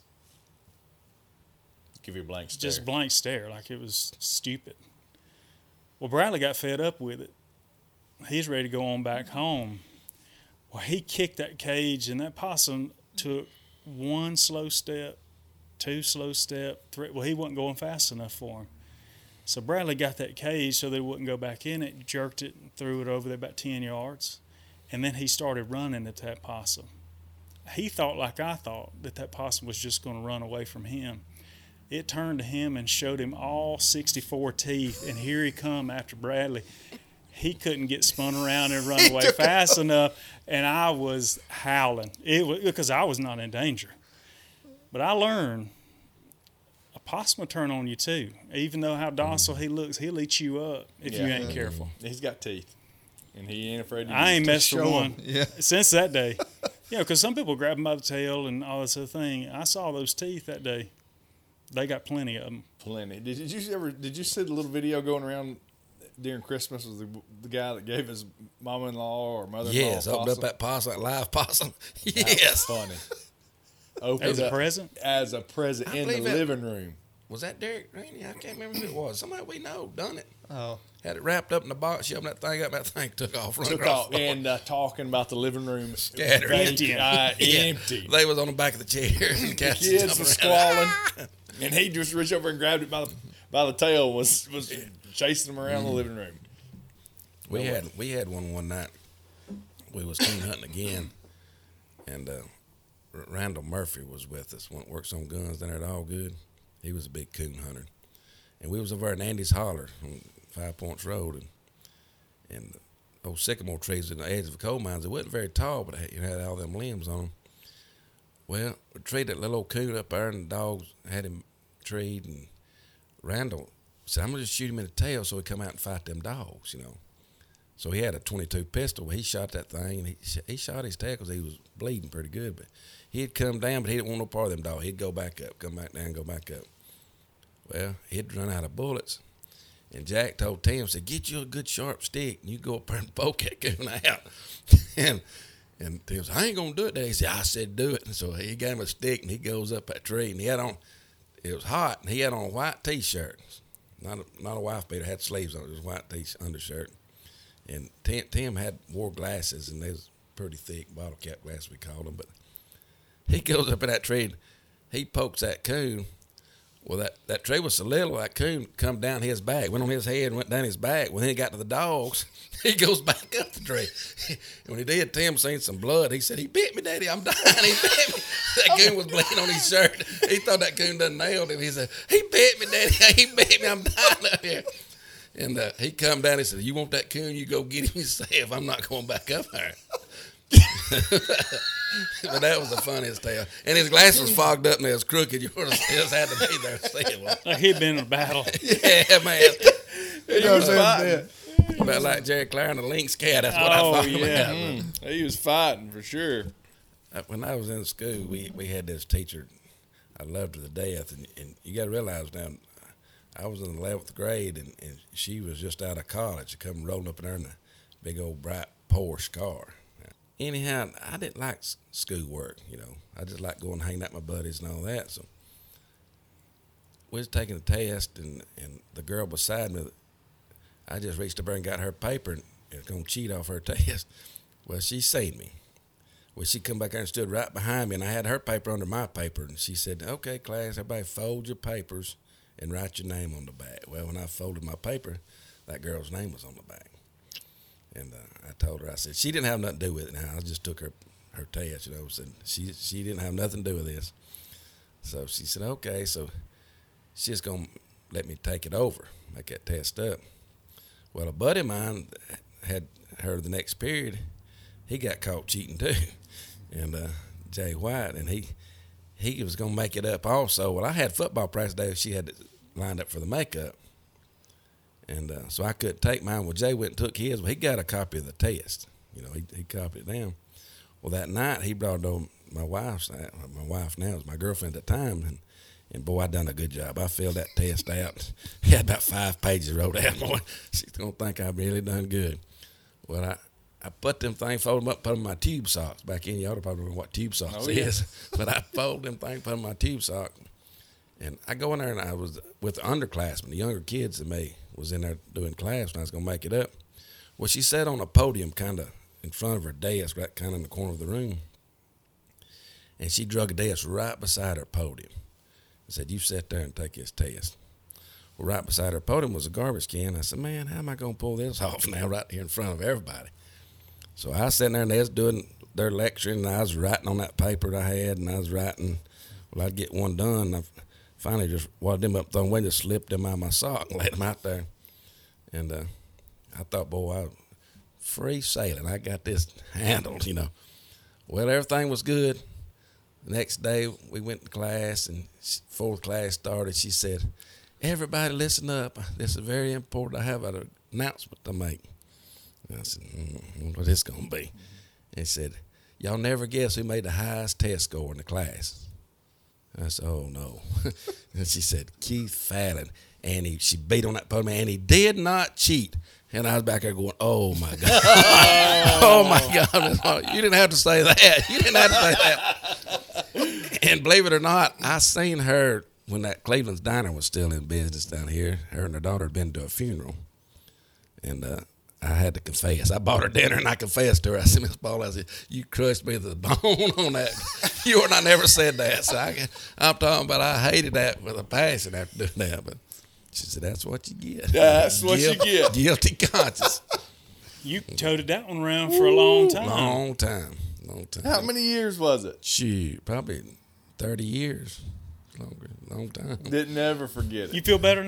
Give you a blank stare. just blank stare, like it was stupid. Well, Bradley got fed up with it. He's ready to go on back home. Well, he kicked that cage, and that possum took one slow step, two slow step, three. Well, he wasn't going fast enough for him. So Bradley got that cage so they wouldn't go back in it, jerked it, and threw it over there about ten yards. And then he started running at that possum. He thought, like I thought, that that possum was just going to run away from him. It turned to him and showed him all sixty-four teeth, and here he come after Bradley. He couldn't get spun around and run away fast enough, and I was howling. It was because I was not in danger. But I learned a possum will turn on you too. Even though how docile he looks, he'll eat you up if you Yeah. ain't careful. He's got teeth, and he ain't afraid to I use ain't them. messed with show one 'em, yeah. since that day. You know, because some people grab them by the tail and all this other thing. I saw those teeth that day. They got plenty of them. Plenty. Did, did you ever? Did you see the little video going around during Christmas with the, the guy that gave his mother-in-law or mother-in-law? Yes, a opened up possum? that possum, that live possum. That was Yes. funny. Opened As a up present? as a present I in the believe that- living room. Was that Derek Rainey? I can't remember who it was. Somebody we know done it. Oh, Had it wrapped up in the box. She opened that thing up. That thing took off. Run Took across off the floor. and uh, talking about the living room Scattered. vacant, Empty. uh, Yeah. empty. They was on the back of the chairs. And The cats kids jumping were around. squalling, and he just reached over and grabbed it by the by the tail. and Was was chasing them around the living room. We had we had one one night. We was coon hunting again, and uh, R- Randall Murphy was with us. One works on guns down there at All Good. He was a big coon hunter, and we was over at Andy's Holler on Five Points Road, and and old sycamore trees in the edge of the coal mines. It wasn't very tall, but it had all them limbs on them. Well, we treed that little old coon up there, and the dogs had him treed, and Randall said, I'm going to just shoot him in the tail so he come out and fight them dogs, you know. So he had a twenty-two pistol. He shot that thing, and he, he shot his tail because he was bleeding pretty good. But he'd come down, but he didn't want no part of them dogs. He'd go back up, come back down, go back up. Well, he'd run out of bullets. And Jack told Tim, said, get you a good sharp stick, and you go up there and poke that coon out. and and Tim said, I ain't going to do it, Dad. He said, I said do it. And so he gave him a stick, and he goes up that tree, and he had on, it was hot, and he had on a white T-shirt. Not a, not a wife beater, had sleeves on it, it was a white T undershirt. And Tim, Tim had wore glasses, and they was pretty thick, bottle cap glasses we called them. But he goes up in that tree, and he pokes that coon. Well, that, that tree was so little, that coon come down his back, went on his head and went down his back. When he got to the dogs, he goes back up the tree. And when he did, Tim seen some blood. He said, he bit me, Daddy, I'm dying. He bit me. That coon was bleeding on his shirt. He thought that coon done nailed him. He said, he bit me, Daddy, he bit me, I'm dying up here. And uh, he come down and said, you want that coon, you go get him yourself. I'm not going back up there. But that was the funniest tale. And his glasses was fogged up and they was crooked. You just had to be there to see it. Like he'd been in a battle. Yeah, man. He was fighting. About like Jerry Clare and the Lynx cat. That's what Oh, I thought yeah. about. Mm, he was fighting for sure. Uh, When I was in school, we, we had this teacher I loved her to death. And, and you got to realize now, I was in the eleventh grade, and, and she was just out of college. She come rolling up in there in a big old bright Porsche car. Anyhow, I didn't like schoolwork, you know. I just liked going and hanging out with my buddies and all that. So we was taking a test, and, and the girl beside me, I just reached up there and got her paper and, and was going to cheat off her test. Well, she seen me. Well, she come back there and stood right behind me, and I had her paper under my paper. And she said, okay, class, everybody fold your papers and write your name on the back. Well, when I folded my paper, that girl's name was on the back. And uh, I told her, I said, she didn't have nothing to do with it now. I just took her her test, you know. Said she she didn't have nothing to do with this. So she said, okay. So she's going to let me take it over, make that test up. Well, a buddy of mine had her the next period. He got caught cheating too. And uh, Jay White, and he he was going to make it up also. Well, I had football practice day. She had lined up for the makeup. And uh, so I couldn't take mine. Well, Jay went and took his. Well, he got a copy of the test. You know, he, he copied it down. Well, that night, he brought it over my wife's, my wife now was my girlfriend at the time. And, and boy, I done a good job. I filled that test out. He had about five pages wrote out. Boy, she's going to think I really done good. Well, I, I put them things, fold them up, put them in my tube socks. Back in, y'all probably know what tube socks Oh, yeah. is. But I fold them things, put them in my tube sock. And I go in there, and I was with the underclassmen, the younger kids than me, was in there doing class, and I was going to make it up. Well, she sat on a podium kind of in front of her desk, right kind of in the corner of the room. And she drug a desk right beside her podium and said, you sit there and take this test. Well, right beside her podium was a garbage can. I said, man, how am I going to pull this off now right here in front of everybody? So I was sitting there, and they was doing their lecturing, and I was writing on that paper that I had, and I was writing. Well, I'd get one done, and I finally just wadded them up, thrown away, just slipped them out of my sock and laid them out there. And uh, I thought, boy, I was free sailing. I got this handled, you know. Well, everything was good. The next day, we went to class, and before class started, she said, everybody listen up. This is very important. I have an announcement to make. And I said, mm, what's this going to be? And she said, y'all never guess who made the highest test score in the class. I said, oh, no. And she said, Keith Fallon. And he, she beat on that podium, and he did not cheat. And I was back there going, oh, my God. Oh, my God. You didn't have to say that. You didn't have to say that. And believe it or not, I seen her when that Cleveland's Diner was still in business down here. Her and her daughter had been to a funeral. And uh, I had to confess. I bought her dinner, and I confessed to her. I said, Miss Paul, I said, you crushed me to the bone on that. You and I never said that. So I, I'm talking about I hated that with a passion after doing that. But she said, that's what you get. That's what you get. Guilty conscience. You toted that one around for a long time. Long time. Long time. How many years was it? Shoot, probably thirty years. Longer. Long time. Didn't ever forget it. You feel better now?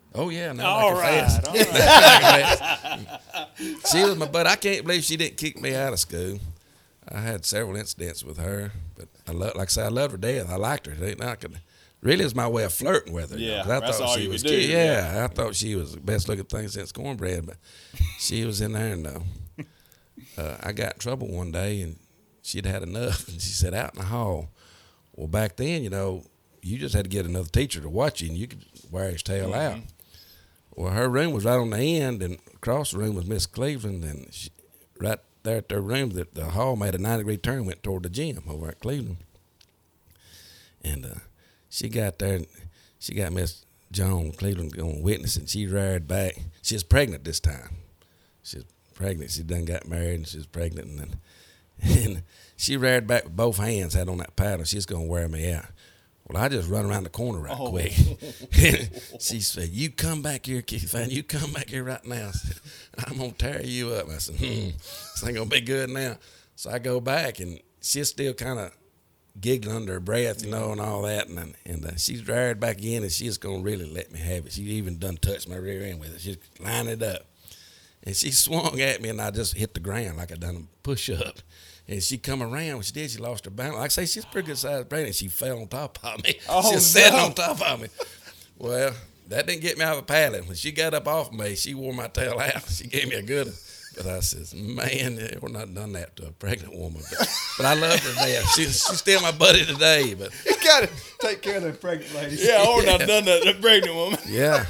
Oh yeah, now All like her right, fast. all right. She was my butt. I can't believe she didn't kick me out of school. I had several incidents with her, but I love, like I said, I loved her to death. I liked her. It ain't- I could, really, it's my way of flirting with her. you know, Yeah, 'cause I that's thought all she you was could do, cute. yeah. Yeah, I thought she was the best looking thing since cornbread, but she was in there, and uh, uh, I got in trouble one day, and she'd had enough, and she said, out in the hall. Well, back then, you know, you just had to get another teacher to watch you, and you could wear his tail Mm-hmm. out. Well, her room was right on the end, and across the room was Miss Cleveland, and she, right there at their room, the, the hall made a ninety degree turn, went toward the gym over at Cleveland. And uh, she got there, and she got Miss Joan Cleveland on witness, and she reared back. She was pregnant this time. She was pregnant. She done got married, and she was pregnant, and then, and she reared back with both hands, had on that paddle. She's gonna wear me out. Well, I just run around the corner right Oh. quick. She said, "You come back here, Keith Van. You come back here right now." I said, "I'm gonna tear you up." I said, "Hmm, this ain't gonna be good now." So I go back, and she's still kind of giggling under her breath, you know, and all that. And and uh, she's reared back in, and she's gonna really let me have it. She even done touched my rear end with it. She lined it up, and she swung at me, and I just hit the ground like I done a push up. And she come around. When she did, she lost her balance. Like I say, she's pretty good sized pregnant. She fell on top of me. Oh, she was sitting no. on top of me. Well, that didn't get me out of the paddling. When she got up off me, she wore my tail out. She gave me a good one. But I says, man, we're not done that to a pregnant woman. But, but I love her there. She, she's still my buddy today. But You got to take care of the pregnant ladies. Yeah, or not done that to a pregnant woman. yeah,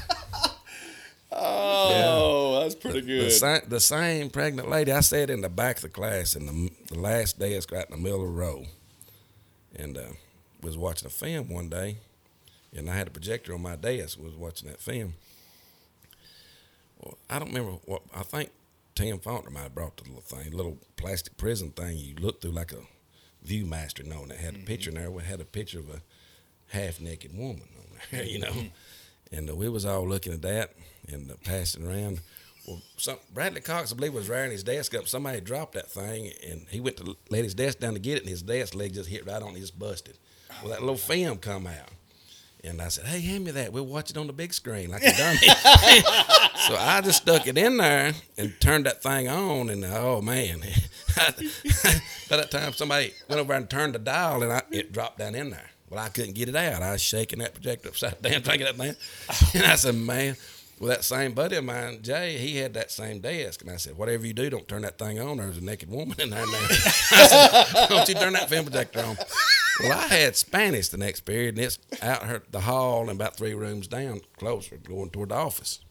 Oh, that's pretty the, good. same, the same pregnant lady. I sat in the back of the class in the, the last desk right in the middle of the row, and uh, was watching a film one day, and I had a projector on my desk. Was watching that film. Well, I don't remember what I think. Tim Faulkner might have brought the little thing, little plastic prison thing you look through like a Viewmaster, you know, and it had a picture in there. We had a picture of a half naked woman on there, you know, and uh, we was all looking at that and uh, passing around. Well, some, Bradley Cox, I believe, was rearing his desk up. Somebody dropped that thing, and he went to let his desk down to get it, and his desk leg just hit right on it, just busted. Well, that little film come out. And I said, hey, hand me that. We'll watch it on the big screen like you done it. So I just stuck it in there and turned that thing on, and oh, man. By that time, somebody went over and turned the dial, and I, it dropped down in there. Well, I couldn't get it out. I was shaking that projector upside down, trying to get that thing. And I said, man. Well, that same buddy of mine, Jay, he had that same desk. And I said, whatever you do, don't turn that thing on. There's a naked woman in there now. I said, don't you turn that film projector on. Well, I had Spanish the next period, and it's out her, the hall and about three rooms down closer, going toward the office.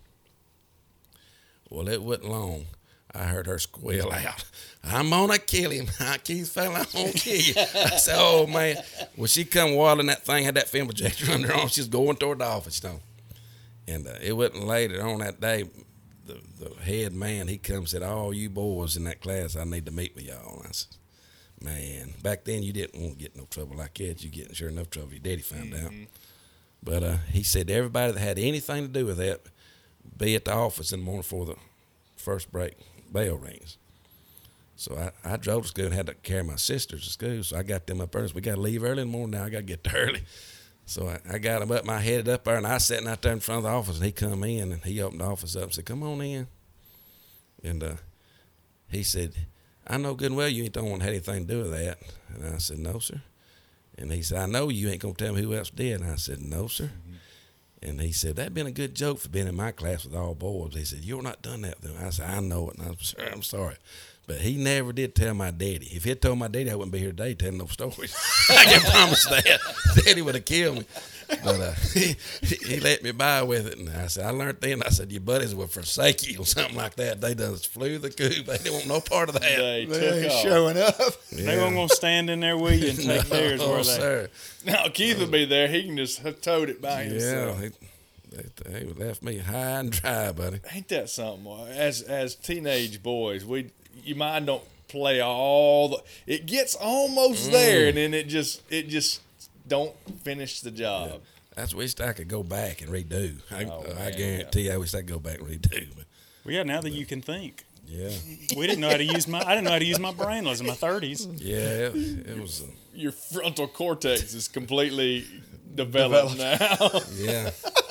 Well, it wasn't long. I heard her squeal out, I'm going to kill him. I Keith Fell, I'm going to kill you. I said, oh, man. Well, she come waddling that thing, had that film projector under her arm. She's going toward the office, you know. And uh, it wasn't later on that day, the, the head man, he come and said, all you boys in that class, I need to meet with y'all. And I said, man, back then you didn't want to get no trouble like that. You getting sure enough trouble. Your daddy found Mm-hmm. out. But uh, he said to everybody that had anything to do with that, be at the office in the morning before the first break bell rings. So I, I drove to school and had to carry my sisters to school. So I got them up early. So we got to leave early in the morning now. I got to get there early. So I, I got him up, and I headed up there, and I was sitting out there in front of the office, and he come in, and he opened the office up and said, come on in. And uh, he said, I know good and well you ain't don't want to have anything to do with that. And I said, no, sir. And he said, I know you ain't going to tell me who else did. And I said, no, sir. Mm-hmm. And he said, that'd been a good joke for being in my class with all boys. He said, you're not done that, though. I said, I know it, and I'm sorry. I'm sorry. But he never did tell my daddy. If he had told my daddy, I wouldn't be here today telling no stories. I can promise that. Daddy would have killed me. But uh, he, he let me by with it. And I said, I learned then, I said, your buddies will forsake you or something like that. They done flew the coop. They didn't want no part of that. They They took ain't off. showing up. They weren't going to stand in there with you and take theirs, no, were they? sir. Now Keith would be there. He can just tote it by Yeah, himself. he, they, they left me high and dry, buddy. Ain't that something? As as teenage boys, we your mind don't play all the. It gets almost there, and then it just it just don't finish the job. That's wish I could go back and redo. I, Oh, I man, guarantee you, I wish I could go back and redo. But Well, yeah, now that you can think. yeah, We didn't know how to use my, I didn't know how to use my brain when I was in my thirties. yeah, it, it was. Uh, Your frontal cortex is completely developed, now. yeah,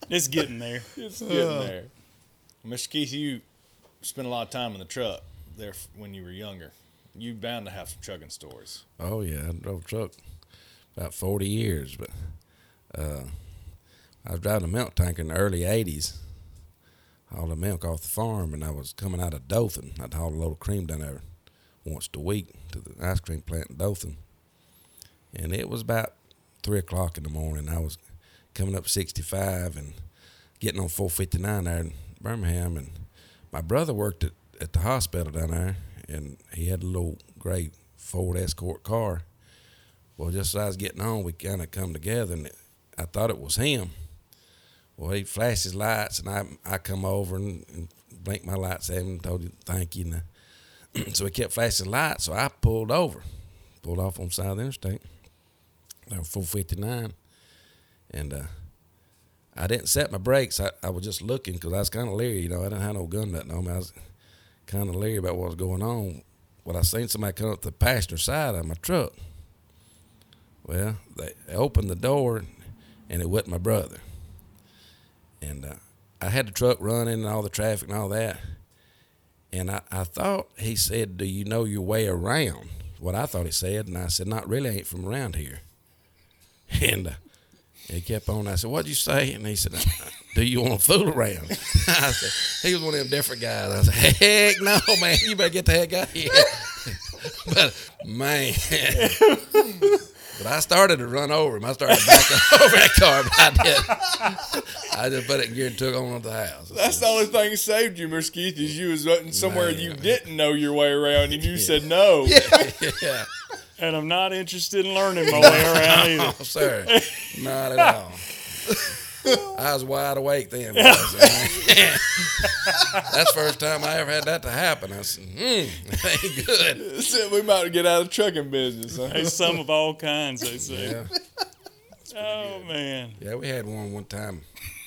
It's getting there. It's getting there. Mister Keith, you spent a lot of time in the truck there f- when you were younger. You bound to have some trucking stories. Oh yeah, I drove a truck about forty years, but uh, I was driving a milk tanker in the early eighties, hauled the milk off the farm, and I was coming out of Dothan. I'd haul a load of cream down there once a week to the ice cream plant in Dothan, and it was about three o'clock in the morning. I was coming up sixty-five and getting on four fifty-nine there in Birmingham, and my brother worked at, at the hospital down there, and he had a little gray Ford Escort car. Well, just as I was getting on, we kind of come together, and it, I thought it was him. Well, he flashed his lights, and I I come over and, and blinked my lights at him and told him thank you. And I, so he kept flashing lights, so I pulled over, pulled off on the side of the interstate. There was four fifty-nine, and uh, I didn't set my brakes. I, I was just looking because I was kind of leery. You know, I didn't have no gun nothing on me. I was kind of leery about what was going on. Well, I seen somebody come up the passenger side of my truck. Well, they, they opened the door, and it wasn't my brother. And uh, I had the truck running and all the traffic and all that. And I, I thought he said, "Do you know your way around?" What I thought he said. And I said, "Not really, I ain't from around here." And uh, he kept on. I said, "What'd you say?" And he said, "Do you want to fool around?" I said, he was one of them different guys. I said, "Heck no, man, you better get the heck out of here." But, man. But I started to run over him. I started to back over that car, but I did. I just put it in gear and took on to the house. That's the only thing that saved you, Mister Keith, is you was running somewhere Man. you didn't know your way around, and you said no. Yeah. And I'm not interested in learning my way around either. Oh, sir. Not at all. I was wide awake then. Boys. That's the first time I ever had that to happen. I said, hmm, that ain't good. Said we might get out of the trucking business. Huh? There's some of all kinds, they say. Yeah. Oh, man. Yeah, we had one one time.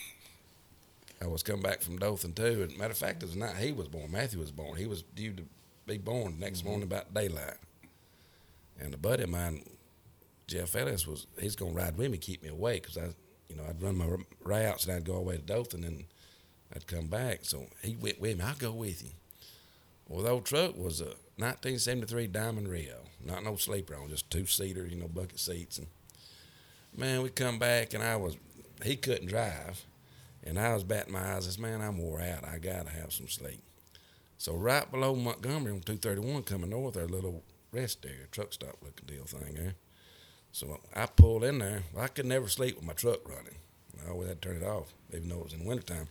I was coming back from Dothan, too. And matter of fact, it was not he was born. Matthew was born. He was due to be born the next morning about daylight. And a buddy of mine, Jeff Ellis, was he's going to ride with me, keep me awake, because I, you know, I'd run my routes and I'd go all the way to Dothan and I'd come back. So he went with me. I'll go with you. Well, the old truck was a nineteen seventy-three Diamond Rio, not no sleeper on, just two-seater, you know, bucket seats. And man, we come back and I was, he couldn't drive, and I was batting my eyes. I said, man, I'm wore out. I got to have some sleep. So right below Montgomery on two thirty-one coming north, there, a little rest area, truck stop looking deal thing there. So I pulled in there. Well, I could never sleep with my truck running. I always had to turn it off, even though it was in the wintertime.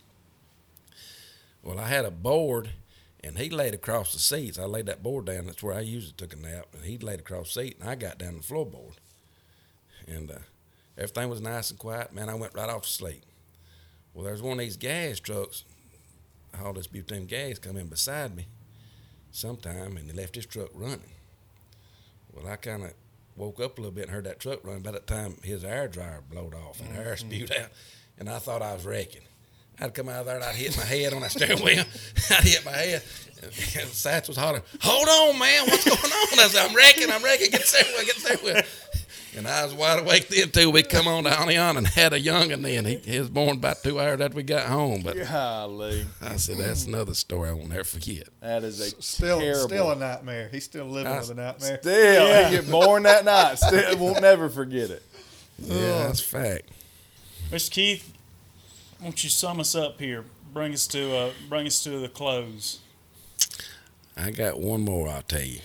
Well, I had a board, and he laid across the seats. I laid that board down. That's where I usually took a nap. And he laid across the seat, and I got down the floorboard. And uh, everything was nice and quiet. Man, I went right off to sleep. Well, there's one of these gas trucks, all this butane gas, come in beside me sometime, and he left his truck running. Well, I kind of woke up a little bit and heard that truck running. By that time, his air dryer blowed off and mm-hmm. air spewed out, and I thought I was wrecking. I'd come out of there and I'd hit my head on that steering wheel. I'd hit my head, and, and Satch was hollering, "Hold on, man, what's going on?" I said, "I'm wrecking, I'm wrecking, get the steering wheel, get the steering wheel." And I was wide awake then, too. We come on to Onion and had a young'un then. He, he was born about two hours after we got home. But Golly. I said, that's another story I won't never forget. That is a Still, terrible. still a nightmare. He's still living I- with a nightmare. Still, Yeah. he get born that night. Still, won't never forget it. Yeah, that's a fact. Mister Keith, won't you sum us up here? Bring us to uh, bring us to the close. I got one more, I'll tell you.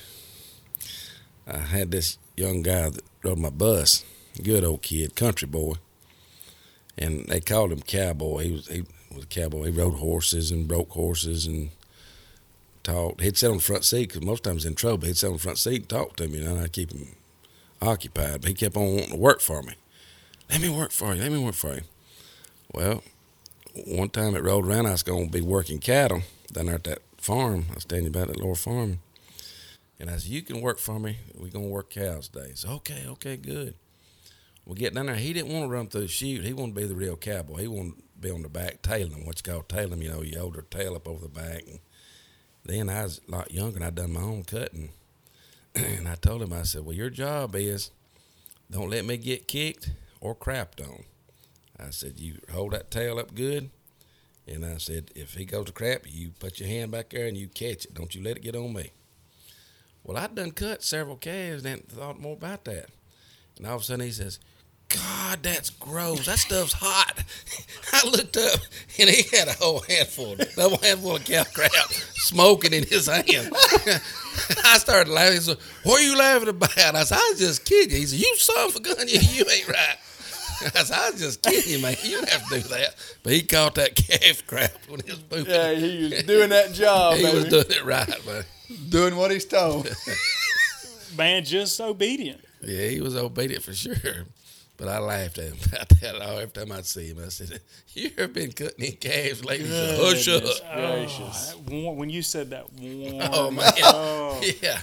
I had this young guy that rode my bus, good old kid, country boy, and they called him Cowboy. He was he was a cowboy. He rode horses and broke horses and talked. He'd sit on the front seat because most times he's in trouble. He'd sit on the front seat and talk to me, you know, and I'd keep him occupied. But he kept on wanting to work for me. Let me work for you. Let me work for you. Well, one time it rolled around, I was going to be working cattle down there at that farm. I was telling you about that lower farm. And I said, you can work for me. We're going to work cows today. He said, okay, okay, good. We get down there. He didn't want to run through the chute. He wanted to be the real cowboy. He wanted to be on the back tailing them, what you call tailing them. You know, you hold their tail up over the back. And then I was a lot younger, and I'd done my own cutting. And I told him, I said, well, your job is don't let me get kicked or crapped on. I said, you hold that tail up good. And I said, if he goes to crap, you put your hand back there and you catch it. Don't you let it get on me. Well, I'd done cut several calves and thought more about that. And all of a sudden he says, God, that's gross. That stuff's hot. I looked up, and he had a whole handful, double handful of cow crap smoking in his hand. I started laughing. He said, what are you laughing about? I said, I was just kidding. He said, you son of a gun, you, you ain't right. I said, I was just kidding you, man. You don't have to do that. But he caught that calf crap when he was pooping. Yeah, he was doing that job, He baby. was doing it right, man. Doing what he's told. Man, just obedient. Yeah, he was obedient for sure. But I laughed at him about that all every time I'd see him. I said, you ever been cutting in calves lately? He said, hush up. Goodness Oh, gracious. that warm- when you said that, warm. Oh, man. Oh. Yeah.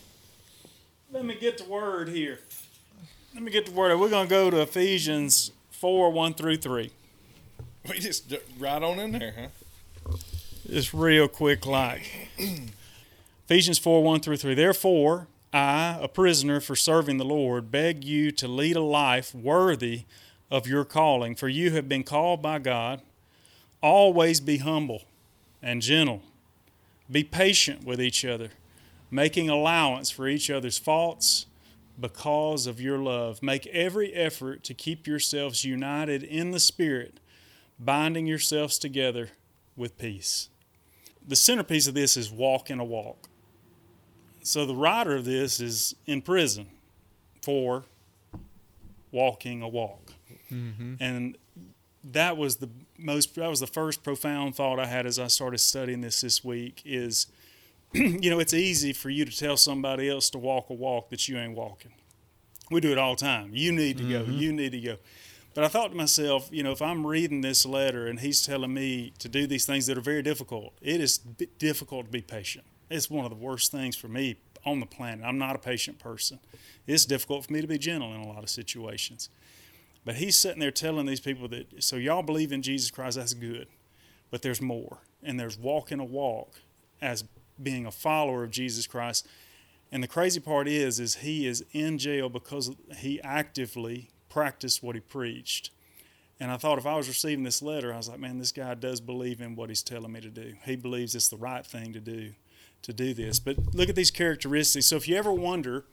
Let me get the word here. Let me get the word. We're going to go to Ephesians four, one through three. We just d- right on in there, huh? Just real quick like. Ephesians four, one through three. Therefore, I, a prisoner for serving the Lord, beg you to lead a life worthy of your calling, for you have been called by God. Always be humble and gentle. Be patient with each other, making allowance for each other's faults because of your love. Make every effort to keep yourselves united in the Spirit, binding yourselves together with peace. The centerpiece of this is walking a walk. So the writer of this is in prison for walking a walk. Mm-hmm. And that was the most, that was the first profound thought I had as I started studying this this week is, you know, it's easy for you to tell somebody else to walk a walk that you ain't walking. We do it all the time. You need to mm-hmm. go. You need to go. But I thought to myself, you know, if I'm reading this letter and he's telling me to do these things that are very difficult, it is b- difficult to be patient. It's one of the worst things for me on the planet. I'm not a patient person. It's difficult for me to be gentle in a lot of situations. But he's sitting there telling these people that, so y'all believe in Jesus Christ, that's good. But there's more. And there's walking a walk as being a follower of Jesus Christ. And the crazy part is, is he is in jail because he actively practiced what he preached. And I thought if I was receiving this letter, I was like, man, this guy does believe in what he's telling me to do. He believes it's the right thing to do, to do this. But look at these characteristics. So if you ever wonder,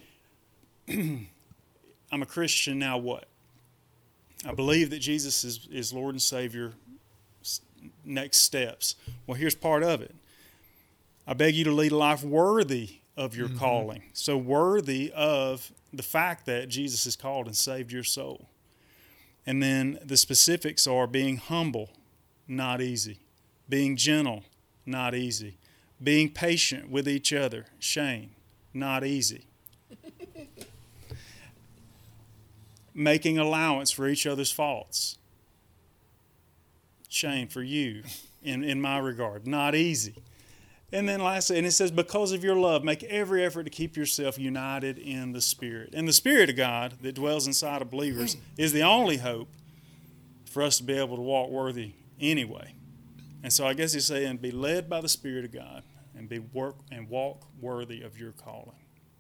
I'm a Christian, now what? I believe that Jesus is, is Lord and Savior. Next steps. Well, here's part of it. I beg you to lead a life worthy of your mm-hmm. calling. So worthy of the fact that Jesus has called and saved your soul. And then the specifics are being humble, not easy. Being gentle, not easy. Being patient with each other, Shane, not easy. Making allowance for each other's faults. Shane, for you, in, in my regard, not easy. And then lastly, and it says, because of your love, make every effort to keep yourself united in the Spirit. And the Spirit of God that dwells inside of believers is the only hope for us to be able to walk worthy anyway. And so I guess he's saying, be led by the Spirit of God and be work and walk worthy of your calling.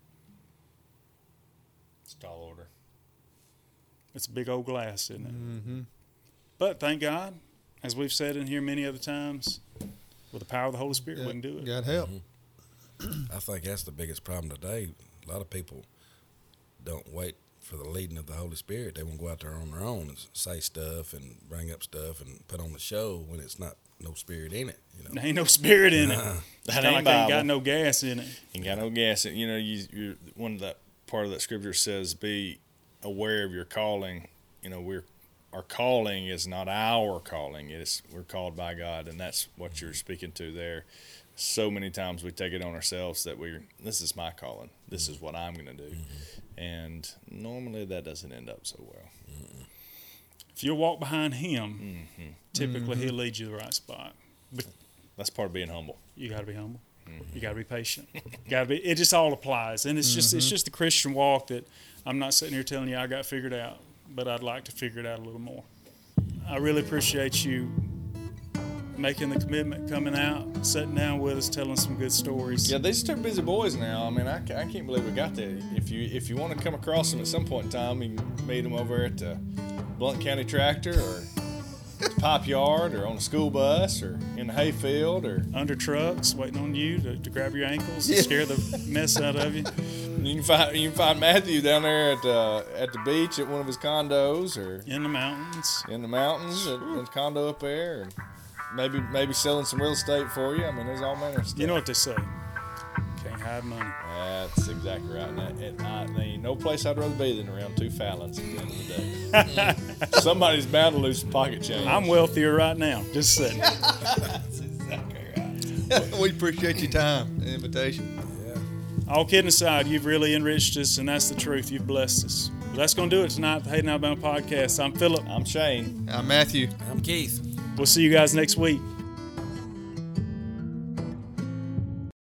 It's a tall order. It's a big old glass, isn't it? Mm-hmm. But thank God, as we've said in here many other times, with the power of the Holy Spirit, yeah, we can do it. God help. Mm-hmm. I think that's the biggest problem today. A lot of people don't wait for the leading of the Holy Spirit. They want to go out there on their own and say stuff and bring up stuff and put on the show when it's not no spirit in it. You know, There ain't no spirit in it. Uh-uh. It's That kinda ain't like ain't Bible. got no gas in it. Ain't got no gas. You know, you, you're one of that part of that scripture says, "Be aware of your calling." You know, we're our calling is not our calling. It's we're called by God, and that's what you're speaking to there. So many times we take it on ourselves that we this is my calling. This is what I'm going to do, mm-hmm. and normally that doesn't end up so well. Mm-mm. If you walk behind Him, Mm-hmm. typically Mm-hmm. He'll lead you to the right spot. But That's part of being humble. you got to be humble. Mm-hmm. You got to be patient. You got to be. It just all applies, and it's just it's just the Christian walk that I'm not sitting here telling you I got figured out, but I'd like to figure it out a little more. I really appreciate you making the commitment, coming out, sitting down with us, telling some good stories. Yeah, these are two busy boys now. I mean, I, ca- I can't believe we got that. If you if you want to come across them at some point in time, you can meet them over at the Blount County tractor or the pipe yard or on a school bus or in the hayfield or Under trucks, waiting on you to, to grab your ankles and Yeah. scare the mess out of you. you can find you can find Matthew down there at uh, at the beach at one of his condos or In the mountains. in the mountains at his condo up there, and maybe maybe selling some real estate for you. I mean, there's all manner of stuff. You know what they say. Can't hide money. That's exactly right. And, that, and I, there ain't no place I'd rather be than around two Fallons at the end of the day. Somebody's bound to lose some pocket change. I'm wealthier right now. Just saying. That's exactly right. We appreciate your time and invitation. All kidding aside, you've really enriched us, and that's the truth. You've blessed us. But that's going to do it tonight, the Hayden Alabama Podcast. I'm Philip. I'm Shane. I'm Matthew. I'm Keith. We'll see you guys next week.